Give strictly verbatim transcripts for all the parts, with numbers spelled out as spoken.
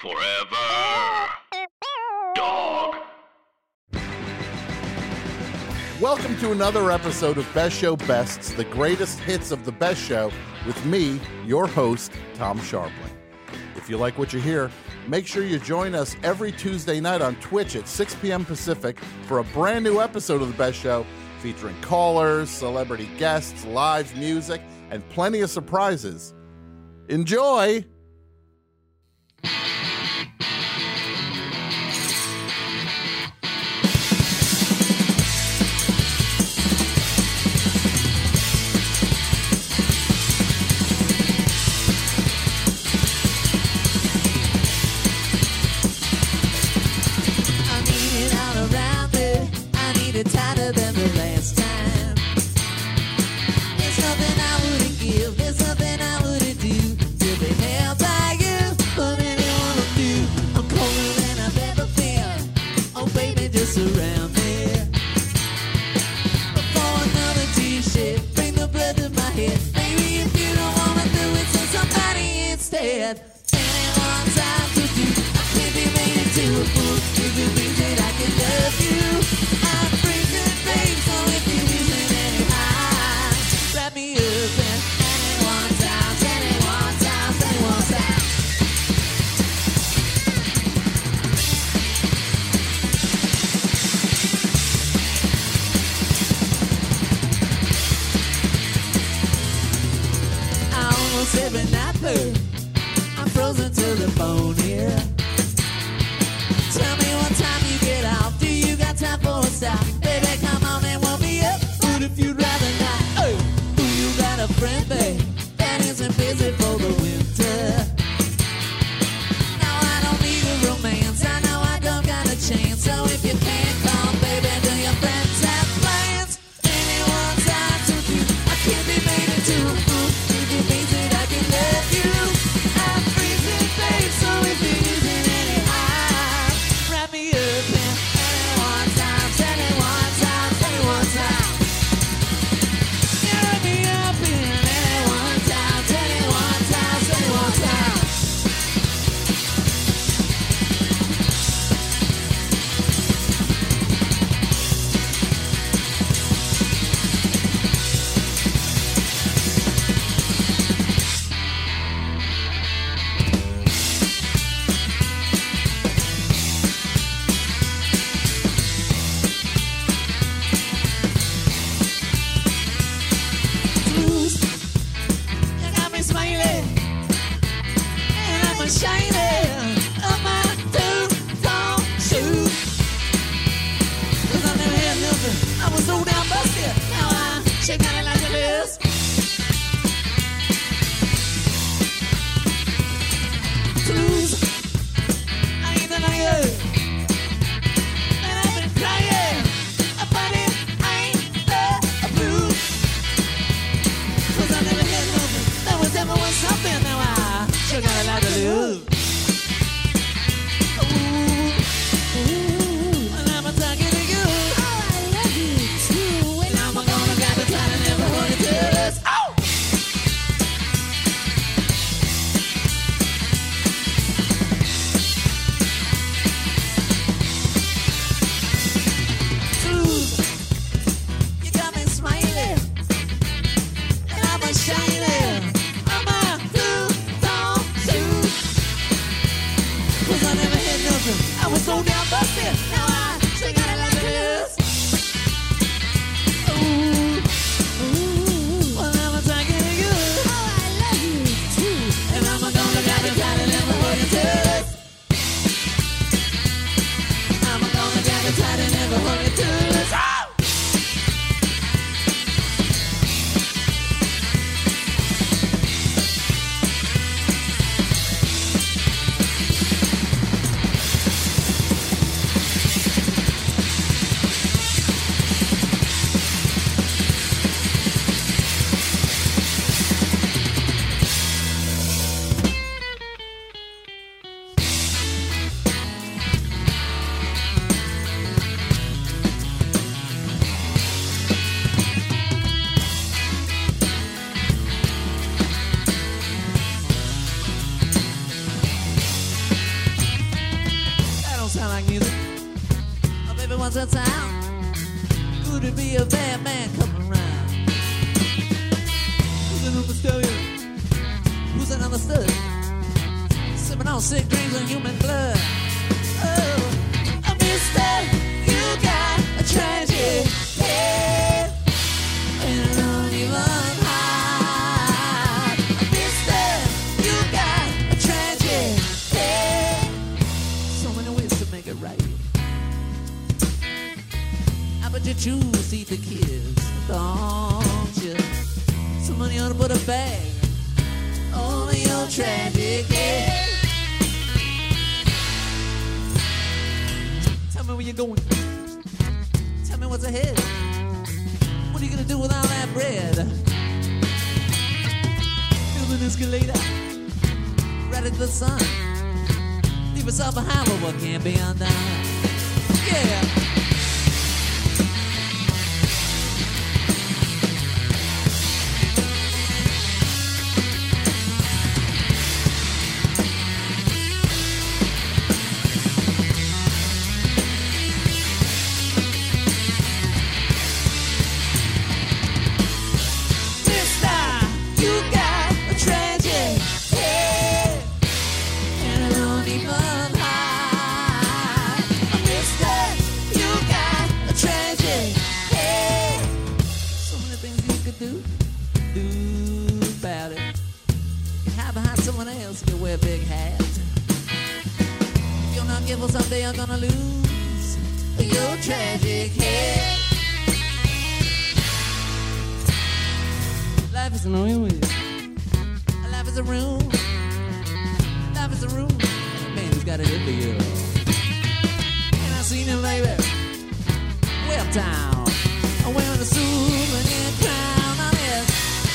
Forever. Dog. Welcome to another episode of Best Show Bests, the greatest hits of the best show, with me, your host, Tom Sharpling. If you like what you hear, make sure you join us every Tuesday night on Twitch at six p.m. Pacific for a brand new episode of the Best Show featuring callers, celebrity guests, live music, and plenty of surprises. Enjoy! Tighter than the last time. There's nothing I wouldn't give, there's nothing I wouldn't do to be held by you, but anyone will do. I'm colder than I've ever been. Oh baby, just surround me. Before another t-shirt, bring the blood to my head. Maybe if you don't wanna do it, send somebody instead. Anyone time to do, I can't be made into a fool. If it means that I can love you, I'm freezing, babe, so if you're using any high, wrap me up and anyone times, anyone times, anyone times. I almost every night, babe, I'm frozen to the bone here. Tell me what time you get off. Do you got time for a stop? Baby, come on and warm me up. But if you'd rather not, oh, who you got a friend, babe, that isn't busy for the winter. No, I don't need a romance. I know I don't got a chance. So if you can't come, baby, do your friends have plans? Anyone's time to do. I can't be made into a fool. If it means that I can love you, I'm freezing, babe. So if you're using any high, wrap me up and anyone times, anyone times, anyone times. You wrap me up in anyone times, anyone times, anyone times. Blues, you got me smiling, and I'm a shining of my two-tone shoes. 'Cause I never had nothing, I was so down busted. Now I shake it like it is. Blues, I ain't done yet, and I've been crying about it. I ain't the blues. 'Cause I never had nothing, there was ever was something. Now I sure got a lot to lose. Ooh, ooh, and I'm talking to you. Oh, I love you too. And I'm gonna grab the time and never hold it to this. Oh! Blues, you got me smiling, and I'm a shining on my two-tone shoes. 'Cause I never had nothing, I was so down busted. Now I sing out like this. Ooh, ooh, well, I'm talking to you. Oh, I love you too. And I'm gonna grab it tight and never hold it to this. I'm gonna grab it tight and never hold it to this. Oh! sound like music. Oh, baby, what's that sound? Could it be a bad man coming around? Who's an understood? Who's an understood? Sipping on sick dreams of human blood. Oh, oh, mister, you got a tragic head and an uneven heart. Mister, you got a tragic head. So many ways to make it right. How about you choose to eat the kids, don't you? Somebody ought to put a bag over your tragic head. Tell me where you're going. Tell me what's ahead. What are you gonna do with all that bread? Build an escalator right into the sun. Leave us all behind, but what can't be undone? Yeah. Someday I'm gonna lose your tragic head. Life is an oil. Life is a room. Life is a room. Man, who's got it in for you? And I seen him, baby, way uptown. I'm wearing a souvenir crown on his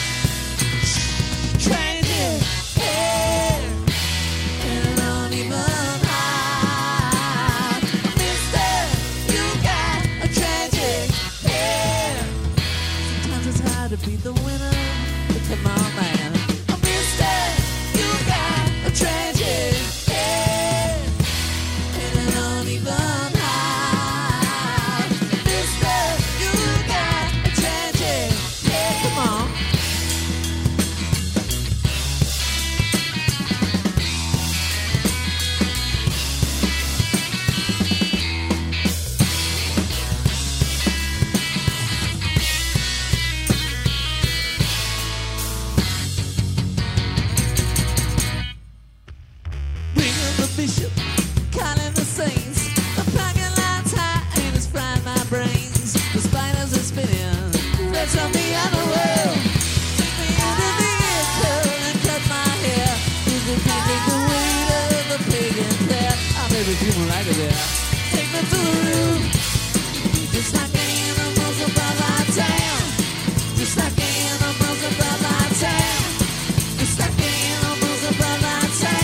tragic head and an uneven. To be the winner, but come on, man. Oh, mister, you got a tragic head and an uneven heart. Mister, you got a tragic head. Come on. Bishop, calling the saints. The parking lot's high and it's frying my brains. The spiders are spinning, threats from the other world. Take me into the earth and cut my hair. Who's the can't take the weight of the pagan prayer? I'm every human like it there. Take me to the roof. Just like animals above our town. Just like animals above our town. Just like animals above our town.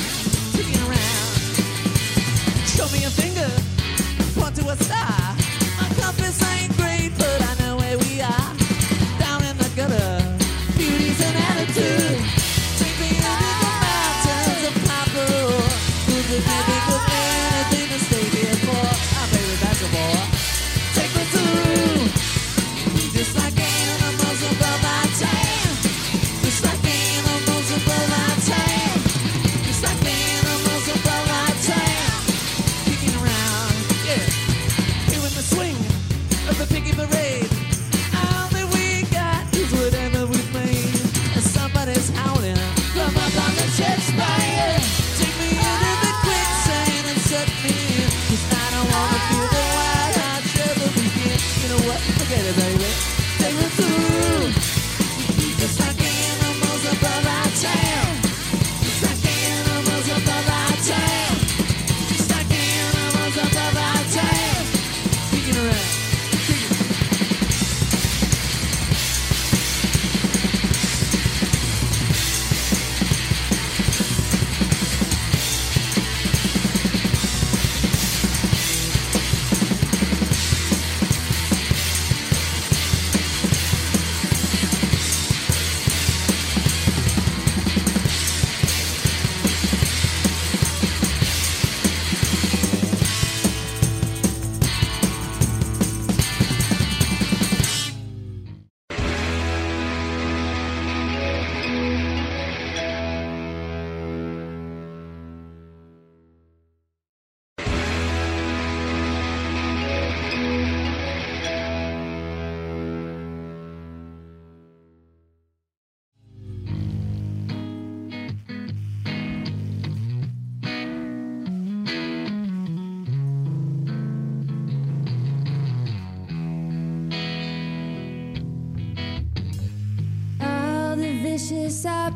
Show me a finger, point to a star. My compass ain't great, but I know where we are. Down in the gutter, beauty's an attitude. Take me under the mountains of Papa. Who's the living with anything to stay here for? I'm baby, that's a boy. Take me to the room. Just like animals above our town. Just like animals above our town. Just like animals above our town. Around, yeah. Here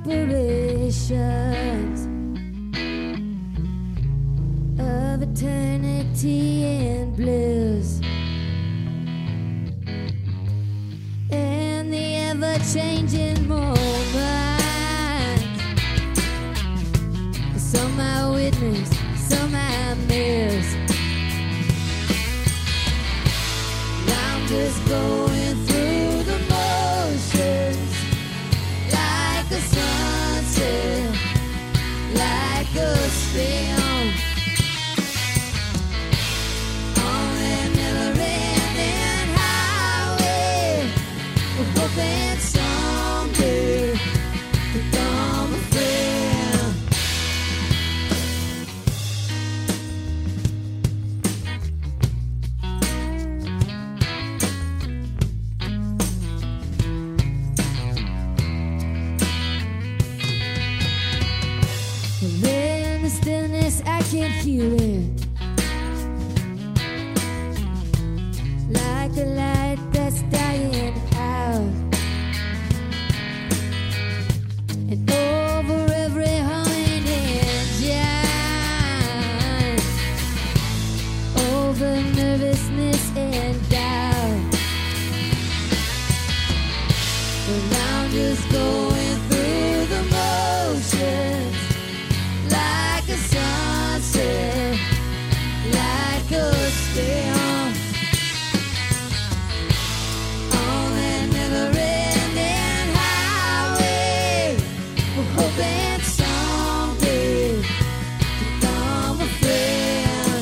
operations of eternity and blues, and the ever-changing moments. Some I witness, some I miss. I'm just going through the motions, like a sunset, like a spin on a never-ending highway. We're hoping someday to become a friend. There in the stillness, I can feel it, like a light that's dying out. And over every humming engine, over nervousness and doubt. And I'm just going through the motions, like a sunset, like a storm on that never-ending highway. We're hoping someday to become a friend.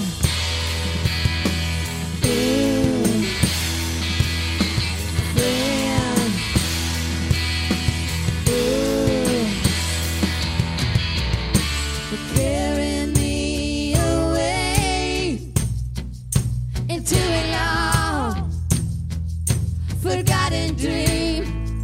Ooh, friend. Ooh. Carrying me away into a long forgotten dream.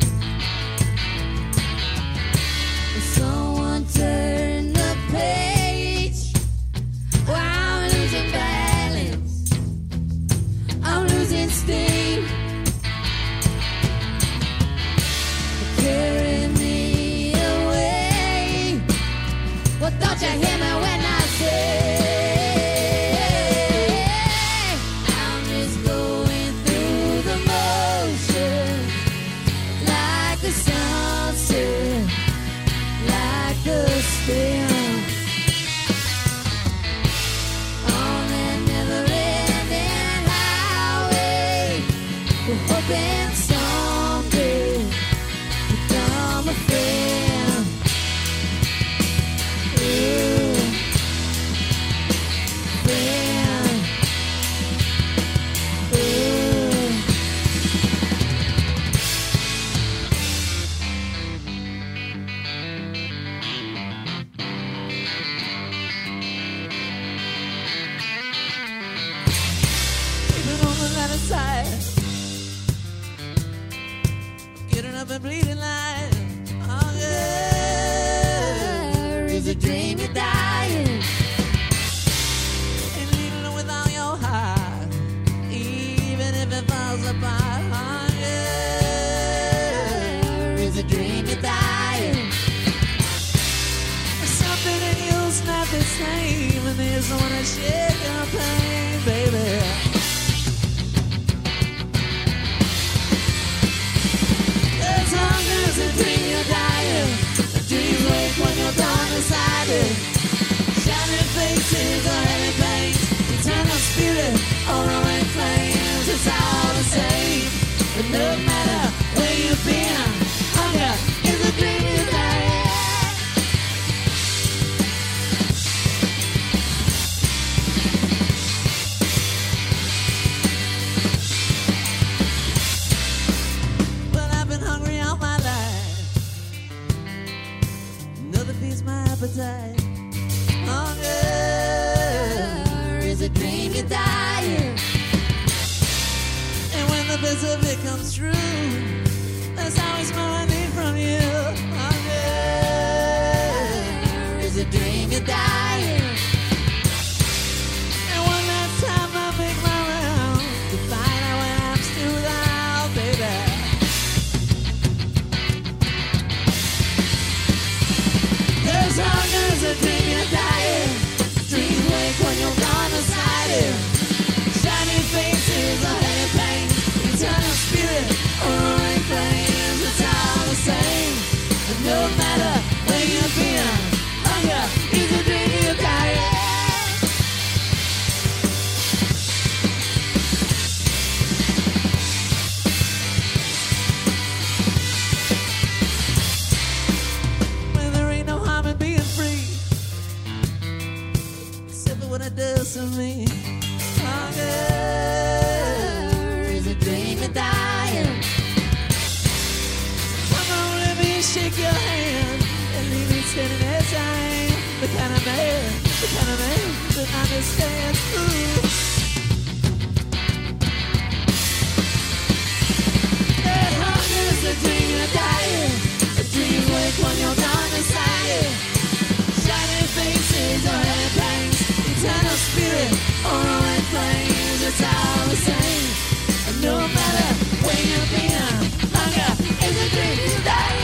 Someone turn the page. Well, I'm losing balance, I'm losing steam. Carrying me away. Well, don't you hear me when I say I'm just going through the motions, like a sunset, like a spin on that never-ending highway. We're hoping someday to become a friend. Ooh, friend. Ooh. Keeping on the line of sight, getting up and bleeding light. Oh yeah, is a dream you're dying, and leading with all your heart, even if it falls apart. Oh yeah, is a dream you're dying. Something in you's not the same, and there's no one to share your pain, baby. As long as a dream you're dying, a dream wake when you're done decided. Shining faces or heavy pains, eternal spirit or rolling flames, it's all the same. But no matter where you've been, hunger is a dream you're dying. Well, I've been hungry all my life, another piece my appetite. Hunger what it does to me. Hunger is a dream of dying. Come on, let me shake your hand and leave me standing as I am. The kind of man, the kind of man that understands. Ooh. That hunger's a dream of dying. A dream wake when you're done inside. Shining faces or heavy pangs. Eternal spirit or rolling flames. It's all the same. And no matter where you've been, hunger is a dream of dying.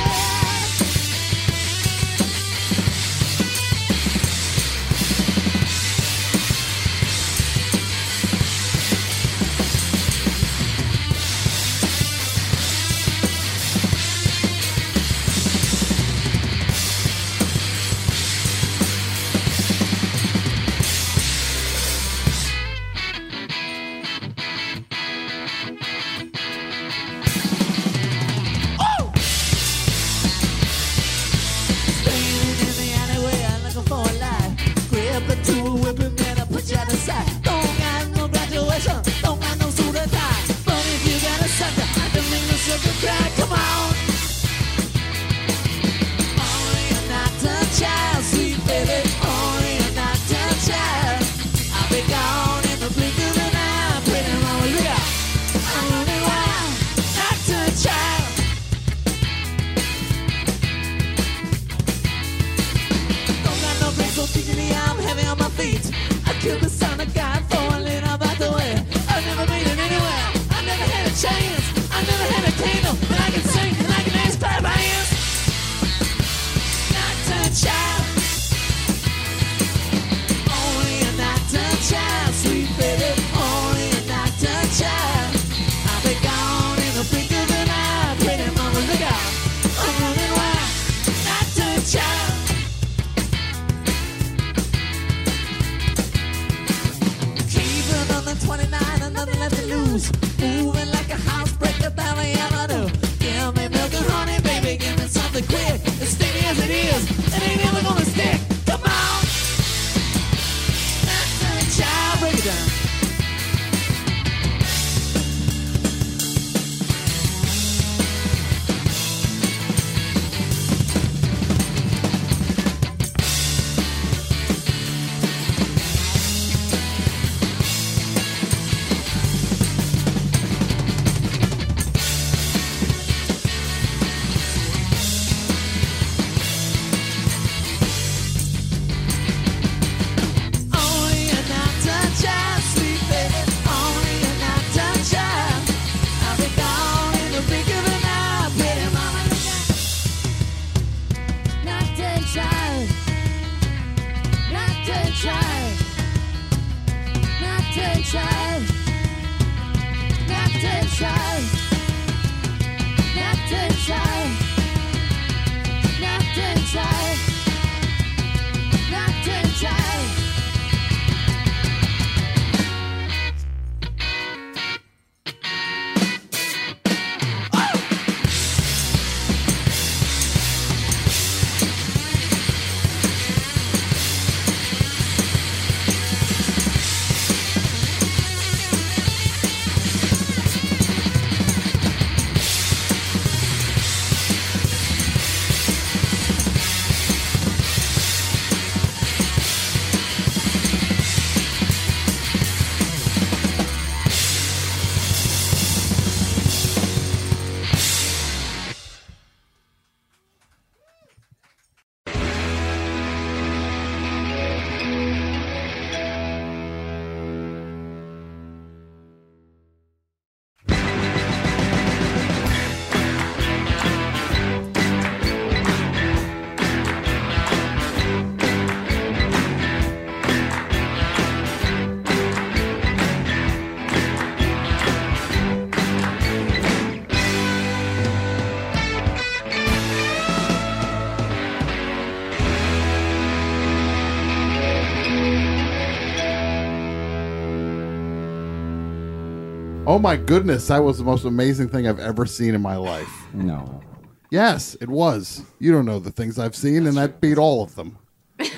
Oh my goodness, that was the most amazing thing I've ever seen in my life. No. Yes, it was. You don't know the things I've seen, and that beat all of them.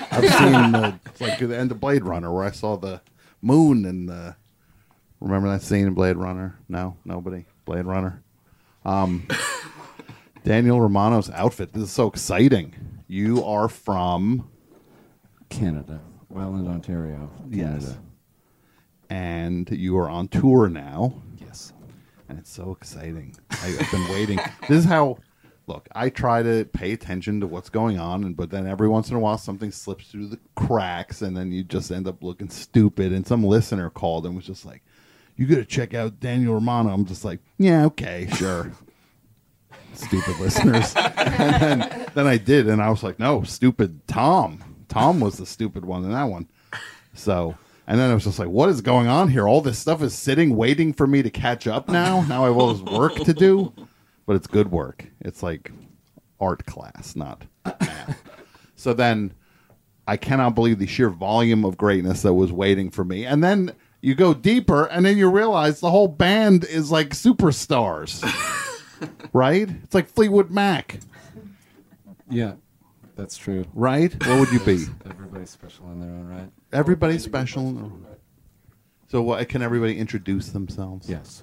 I've seen the, it's like the end of Blade Runner where I saw the moon and the. Remember that scene in Blade Runner? No, nobody. Blade Runner. Um, Daniel Romano's outfit. This is so exciting. You are from Canada, Welland, Ontario. Canada. Yes, and you are on tour now. Yes. And it's so exciting. I, I've been waiting. This is how. Look, I try to pay attention to what's going on, and but then every once in a while something slips through the cracks, and then you just end up looking stupid. And some listener called and was just like, "You got to check out Daniel Romano." I'm just like, "Yeah, okay, sure." Stupid listeners. And then, then I did, and I was like, "No, stupid Tom. Tom was the stupid one in that one." So, and then I was just like, "What is going on here? All this stuff is sitting, waiting for me to catch up now. Now I have all this work to do." But it's good work. It's like art class, not math. So then I cannot believe the sheer volume of greatness that was waiting for me. And then you go deeper, and then you realize the whole band is like superstars. Right? It's like Fleetwood Mac. Yeah, that's true. Right? What would you be? Everybody's special in their own right. Everybody's special. So what, can everybody introduce themselves? Yes.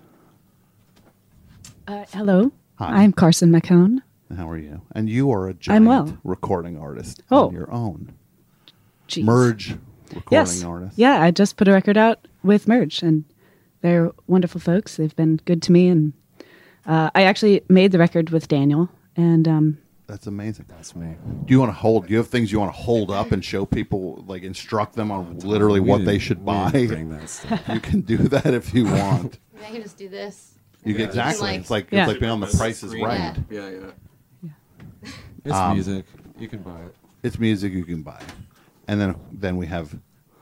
Uh, hello. Hi. I'm Carson McCone. How are you? And you are a giant I'm well. recording artist Oh. on your own. Jeez. Merge recording Yes. artist. Yeah, I just put a record out with Merge, and they're wonderful folks. They've been good to me, and uh, I actually made the record with Daniel. And um, That's amazing. That's me. Do you want to hold? Do you have things you want to hold up and show people, like instruct them on literally We what didn't- they should we buy? didn't bring that stuff. You can do that if you want. I can just do this. You can, Yeah. exactly. You can, like- it's like Yeah. it's like being on The Price is Screen. Right. Yeah. Yeah, yeah. It's Um, music. You can buy it. It's music you can buy, and then then we have.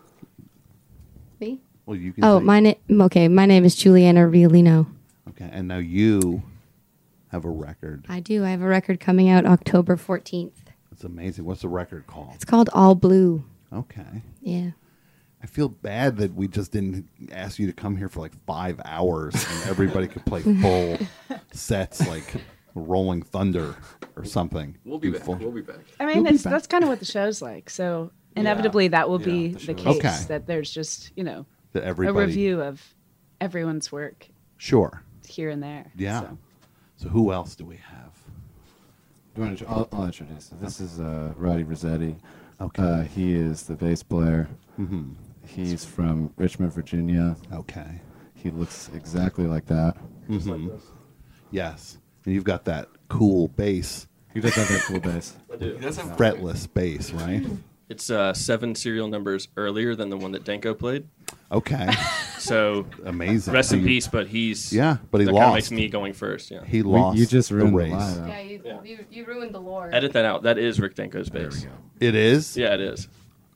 Me? Well, you can. Oh, say- my name. Okay, my name is Juliana Riolino. Okay, and now you have a record. I do. I have a record coming out October fourteenth. It's amazing. What's the record called? It's called All Blue. Okay. Yeah. I feel bad that we just didn't ask you to come here for like five hours and everybody could play full sets like Rolling Thunder or something. We'll be Do back. full- We'll be back. I You'll mean, be it's, back. that's kind of what the show's like. So inevitably, that will Yeah, be the the show's- case. Okay. That there's just you know that a everybody. review of everyone's work Sure. here and there. Yeah. So. So who else do we have? Do you want to, I'll, I'll introduce. This is uh, Roddy Rossetti. Okay. Uh, he is the bass player. Mm-hmm. He's from Richmond, Virginia. Okay. He looks exactly like that. Mm-hmm. Yes. And you've got that cool bass, He does have that cool bass. I do. That's a fretless bass, right? It's uh, seven serial numbers earlier than the one that Danko played. Okay. So Amazing. rest So in you- peace, but he's Yeah, but he that kinda lost. makes me going first. Yeah, He We- lost. you just ruined the the race. lie, though. Yeah, you, Yeah. you, you ruined the lore. edit that out. That is Rick Danko's There we bass. go. It is. Yeah, it is.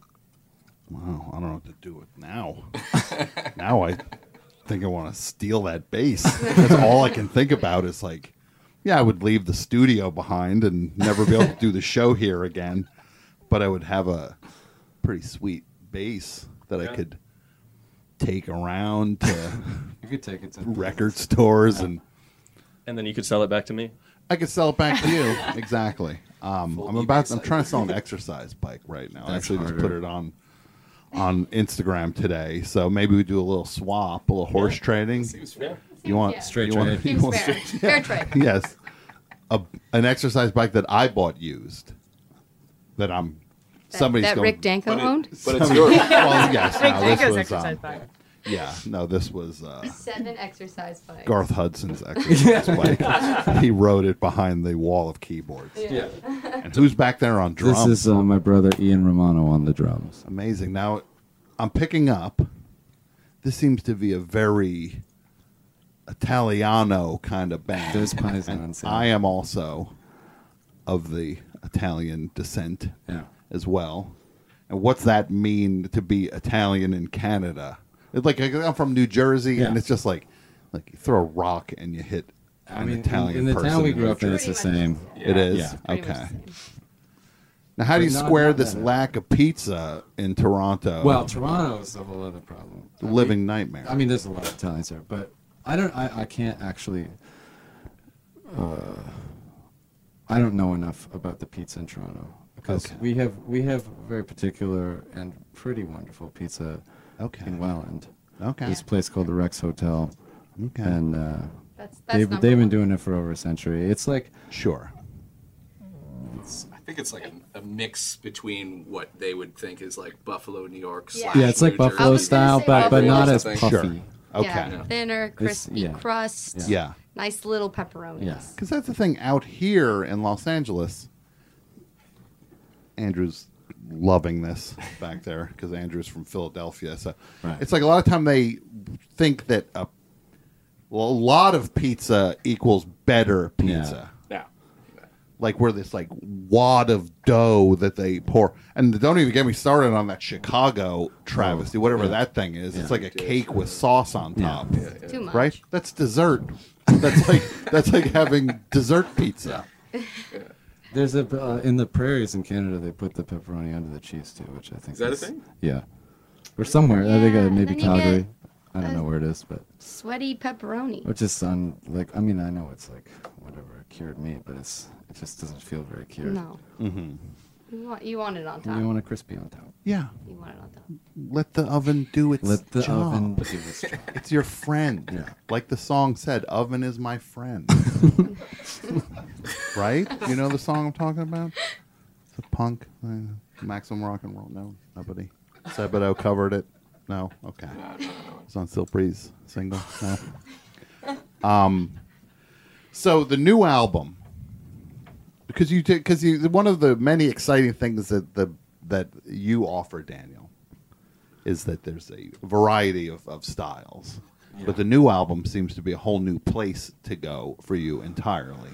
Wow, I don't know what to do with now. Now I think I want to steal that bass. That's all I can think about is like, yeah, I would leave the studio behind and never be able to do the show here again. But I would have a pretty sweet bass that I Yeah. could take around to You could take it to record stores, and And then you could sell it back to me. I could sell it back to you. Exactly. Um, Full I'm eBay about. I'm site. trying to sell an exercise bike right now. I That's actually just harder. put it on on Instagram today. So maybe we do a little swap, a little horse trading. Seems fair. You want Yeah. Straight you want, trade. you Seems want- fair. Fair trade. yes, a, an exercise bike that I bought used. That I'm That, somebody's that going. Rick Danko But, owned? it, but it's yours. Well, yes, Rick no, this Danko's was, exercise um, bike. yeah, no, this was uh, Seven exercise bikes. Garth Hudson's exercise bike. He rode it behind the wall of keyboards. Yeah. And who's back there on drums? This is uh, my brother Ian Romano on the drums. Amazing. Now, I'm picking up. This seems to be a very Italiano kind of band. There's Paisans, And yeah. I am also of the Italian descent Yeah. as well. And what's that mean to be Italian in Canada? It's like I'm from New Jersey, Yeah. and it's just like like you throw a rock and you hit I an mean, Italian in, in the person. town we in grew New up in, it's the Pretty much. same. It is Yeah. Pretty much okay. the same. Now, how do you But not- square not this that- lack of pizza in Toronto? Well, Toronto is a whole other problem. the living nightmare. I mean, there's a lot of Italians there, but I don't. I, I can't actually. Uh, I don't know enough about the pizza in Toronto. because Okay. we have we have very particular and pretty wonderful pizza Okay. in Welland. Okay. This place called the Rex Hotel, Okay. and uh, That's, that's they've number they've been one. doing it for over a century. It's like Sure. I think it's like a, a mix between what they would think is like Buffalo, New York. Yeah. slash yeah, it's like New Buffalo I Jersey. was gonna style, say but but Buffalo not or as something. puffy. Sure. Okay. Yeah, thinner, crispy yeah. crust. Yeah. Yeah. Nice little pepperonis. Yeah. Because that's the thing out here in Los Angeles. Andrew's loving this back there because Andrew's from Philadelphia. So Right. it's like a lot of time they think that a, well, a lot of pizza equals better pizza. Yeah. Like where this like wad of dough that they pour, and don't even get me started on that Chicago travesty, whatever yeah. that thing is. It's Yeah. like a cake with sauce on Yeah. top, Too much. right? That's dessert. That's like that's like having dessert pizza. There's a uh, in the prairies in Canada they put the pepperoni under the cheese too, which I think Is that a thing? Yeah, or somewhere. I think Yeah, uh, and maybe then you Calgary. get, I don't uh, know where it is, but Sweaty pepperoni. which is on like I mean I know it's like whatever cured meat, but it's it just doesn't feel very cured. No. Mm-hmm. You want, you want it on top. You want a crispy on top. Yeah, You want it on top. let the oven do its Let the job. oven do its job. It's your friend. Yeah. Like the song said, oven is my friend. Right? You know the song I'm talking about? It's a punk. uh, Maximum rock and roll. No, nobody. Sebado covered it. No? Okay. It's on Silk Breeze single. No. Um, so the new album, because you because you one of the many exciting things that the that you offer, Daniel, is that there's a variety of, of styles. But the new album seems to be a whole new place to go for you entirely.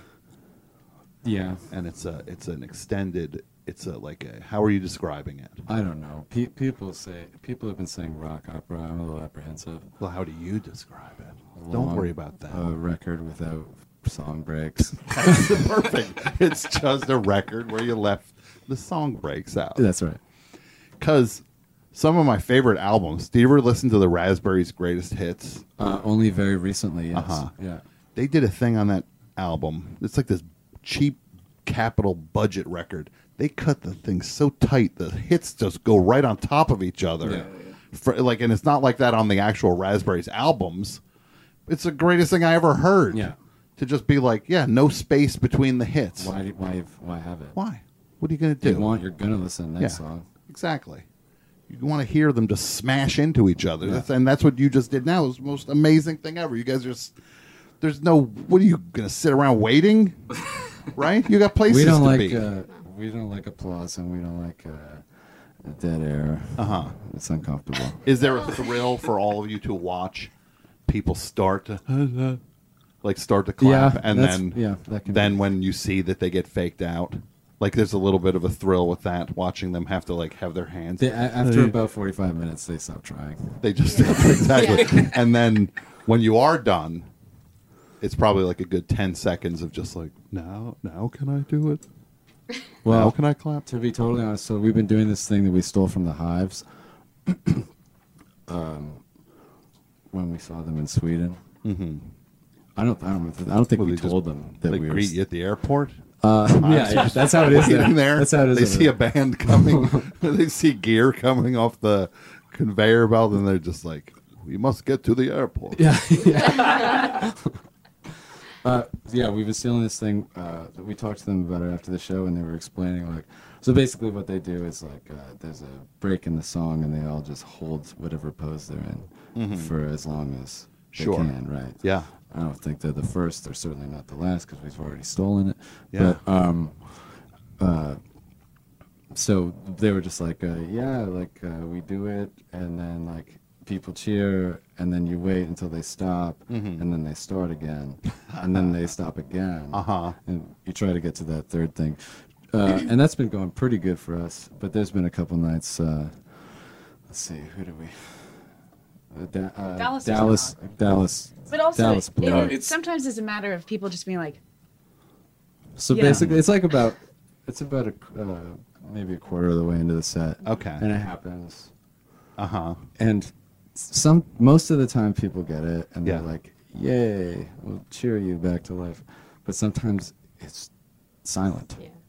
Yeah, And it's a it's an extended it's a like a how are you describing it? I don't know. Pe- people say people have been saying rock opera. I'm a little apprehensive. Well, how do you describe it? A Don't long, worry about that. A record without song breaks. That's perfect. It's just a record where you left the song breaks out. That's right. Because some of my favorite albums. Do you ever listen to the Raspberries' Greatest Hits? Uh, only very recently, yes. Uh-huh. Yeah. They did a thing on that album. It's like this cheap capital budget record. They cut the thing so tight the hits just go right on top of each other. Yeah, For, like, and it's not like that on the actual Raspberries albums. It's the greatest thing I ever heard. Yeah. To just be like, yeah, no space between the hits. Why? do- Why? Why have it? Why? What are you going to do? You want? You're gonna listen to the next Yeah. song. Exactly. You want to hear them just smash into each other. Yeah. That's, and that's what you just did now. It was the most amazing thing ever. You guys are just, there's no, what are you going to sit around waiting? Right? You got places We don't to like. be. Uh, we don't like applause, and we don't like uh, dead air. Uh-huh. It's uncomfortable. Is there a thrill for all of you to watch people start to, like start to clap, Yeah, and that's- then, yeah, that can then be. when you see that they get faked out? Like there's a little bit of a thrill with that, watching them have to like have their hands. They, a- after about forty-five minutes, they stop trying. They just exactly. And then when you are done, it's probably like a good ten seconds of just like, now, now can I do it? Well, now can I clap? To be totally honest, so we've been doing this thing that we stole from the Hives. um, when we saw them in Sweden. Mm-hmm. I don't. I don't. I don't think Well, we they just- told them that They we were. greet you at the airport. Uh, yeah, yeah, that's how it is. Waiting there. That's how it is. They over see there. a band coming. They see gear coming off the conveyor belt, and they're just like, "We must get to the airport." Yeah, yeah. uh, yeah, we've been stealing this thing. Uh, we talked to them about it after the show, and they were explaining like. So basically, what they do is like uh, there's a break in the song, and they all just hold whatever pose they're in Mhm. for as long as they Sure. can. Right. Yeah. I don't think they're the first. They're certainly not the last because we've already stolen it. Yeah. But um, uh, so they were just like, uh, yeah, like uh, we do it, and then like people cheer, and then you wait until they stop, Mhm. and then they start again, and then they stop again. Uh-huh. And you try to get to that third thing, uh, and that's been going pretty good for us. But there's been a couple nights. Uh, let's see, who do we? Uh, da- uh, Dallas is Dallas, Dallas, But also, Dallas it, blew it, it. sometimes it's a matter of people just being like, So you know. basically, it's like about it's about a uh, maybe a quarter of the way into the set. Okay. And it happens. Uh huh. And some most of the time people get it and Yeah. they're like, "Yay, we'll cheer you back to life." But sometimes it's silent. Yeah.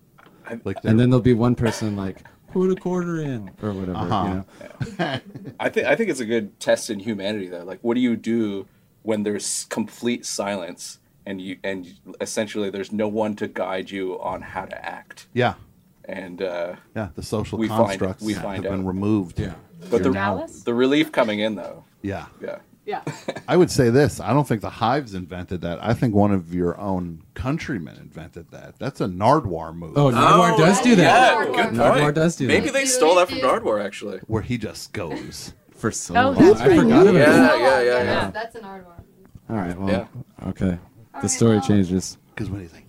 Like and then there'll be one person like, put a quarter in or whatever. Uh-huh. You know? I think I think it's a good test in humanity though. Like, what do you do when there's complete silence and you and essentially there's no one to guide you on how to act? Yeah. And uh, yeah, the social we find- constructs we have find been out. removed. Yeah. But the, You're now- Dallas? the relief coming in though. Yeah. Yeah. Yeah. I would say this. I don't think the Hives invented that. I think one of your own countrymen invented that. That's a Nardwar move. Oh, Nardwar does do that. Yeah, good point. Nardwar does do Maybe that. they stole that from Nardwar actually. Where he just goes. For so Oh, long. that's I right. forgot about Yeah, that. yeah, yeah, yeah. Yeah, that's an Aardvark. All right. Well. Yeah. Okay. The right, story well. changes. Because when he's like,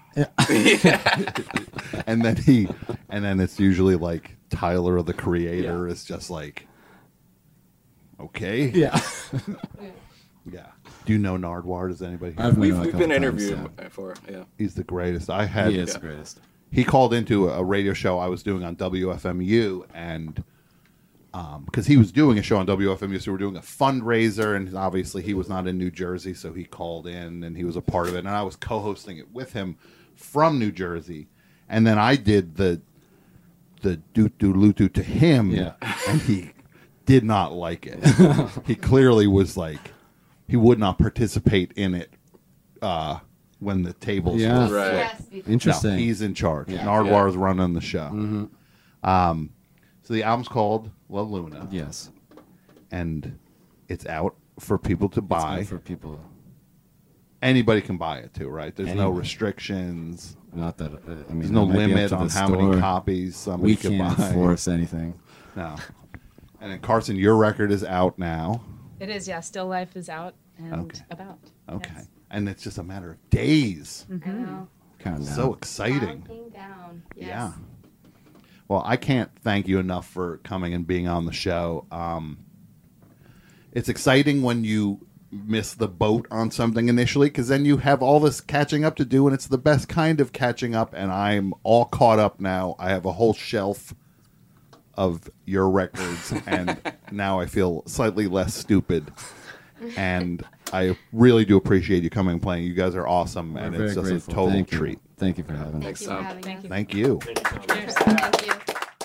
and then he, and then it's usually like Tyler, the creator, is just like, okay, Yeah. yeah. Do you know Nardwar? Does anybody? Here? I've met We've, him a we've couple been times, interviewed yeah. before. Yeah. He's the greatest. I had. He is Yeah. the greatest. He called into a radio show I was doing on W F M U, and because he was doing a show on W F M U, so we were doing a fundraiser, and obviously he was not in New Jersey, so he called in and he was a part of it, and I was co-hosting it with him from New Jersey, and then I did the the doot doot lutu to him, Yeah. and he did not like it. He clearly was like he would not participate in it uh, when the tables Yeah. were Right. Yes. Interesting. no, he's in charge. Yeah. Nardwar's running the show. Um, so the album's called La Luna, Yes. and it's out for people to It's buy. meant for people. Anybody can buy it too, right? There's no Anybody. restrictions. Not that. Uh, I mean, There's no it might be up limit to the on how store. many copies somebody We can can't buy. force anything. No. And then Carson, your record is out now. It is, yeah. Still Life is out and Okay. about. Okay. Yes. And it's just a matter of days. I know. Countdown. So exciting. Counting down. Yes. Yeah. Well, I can't thank you enough for coming and being on the show. Um, it's exciting when you miss the boat on something initially, because then you have all this catching up to do, and it's the best kind of catching up, and I'm all caught up now. I have a whole shelf of your records, and now I feel slightly less stupid. And I really do appreciate you coming and playing. You guys are awesome, We're and very it's just grateful. a total Thank you. treat. Thank you for having Thank us. you for having us. Thank you. Thank you.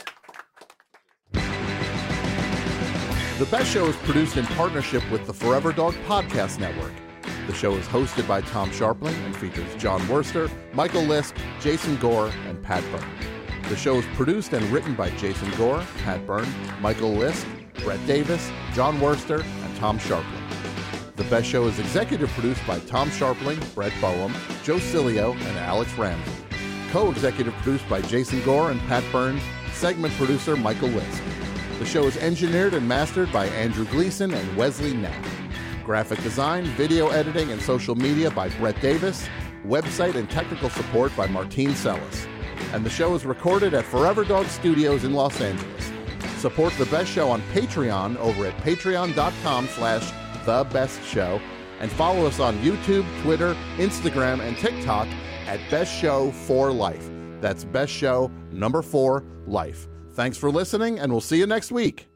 The Best Show is produced in partnership with the Forever Dog Podcast Network. The show is hosted by Tom Sharpling and features John Worster, Michael Lisk, Jason Gore, and Pat Byrne. The show is produced and written by Jason Gore, Pat Byrne, Michael Lisk, Brett Davis, John Worster, and Tom Sharpling. The Best Show is executive produced by Tom Sharpling, Brett Boehm, Joe Cilio, and Alex Ramsey. Co-executive produced by Jason Gore and Pat Byrne. Segment producer Michael Lisk. The show is engineered and mastered by Andrew Gleason and Wesley Knapp. Graphic design, video editing, and social media by Brett Davis. Website and technical support by Martine Sellis. And the show is recorded at Forever Dog Studios in Los Angeles. Support The Best Show on Patreon over at patreon.com slash The Best Show. And follow us on YouTube, Twitter, Instagram, and TikTok at Best Show for Life. That's Best Show number four, Life. Thanks for listening, and we'll see you next week.